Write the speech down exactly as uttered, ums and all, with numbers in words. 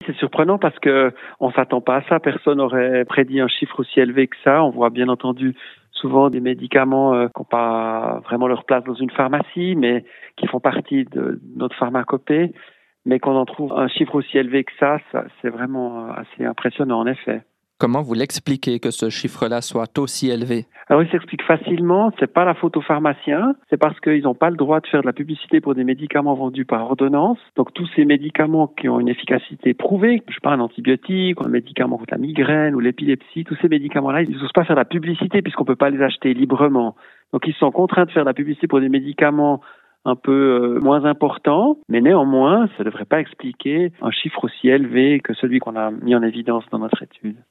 C'est surprenant parce que on s'attend pas à ça. Personne n'aurait prédit un chiffre aussi élevé que ça. On voit bien entendu souvent des médicaments euh, qui n'ont pas vraiment leur place dans une pharmacie, mais qui font partie de notre pharmacopée. Mais qu'on en trouve un chiffre aussi élevé que ça, ça c'est vraiment assez impressionnant en effet. Comment vous l'expliquez que ce chiffre-là soit aussi élevé? Alors, il s'explique facilement. C'est pas la faute aux pharmaciens. C'est parce qu'ils n'ont pas le droit de faire de la publicité pour des médicaments vendus par ordonnance. Donc, tous ces médicaments qui ont une efficacité prouvée, je sais pas, un antibiotique, un médicament contre la migraine ou l'épilepsie, tous ces médicaments-là, ils n'osent pas faire de la publicité puisqu'on peut pas les acheter librement. Donc, ils sont contraints de faire de la publicité pour des médicaments un peu euh, moins importants, mais néanmoins, ça ne devrait pas expliquer un chiffre aussi élevé que celui qu'on a mis en évidence dans notre étude.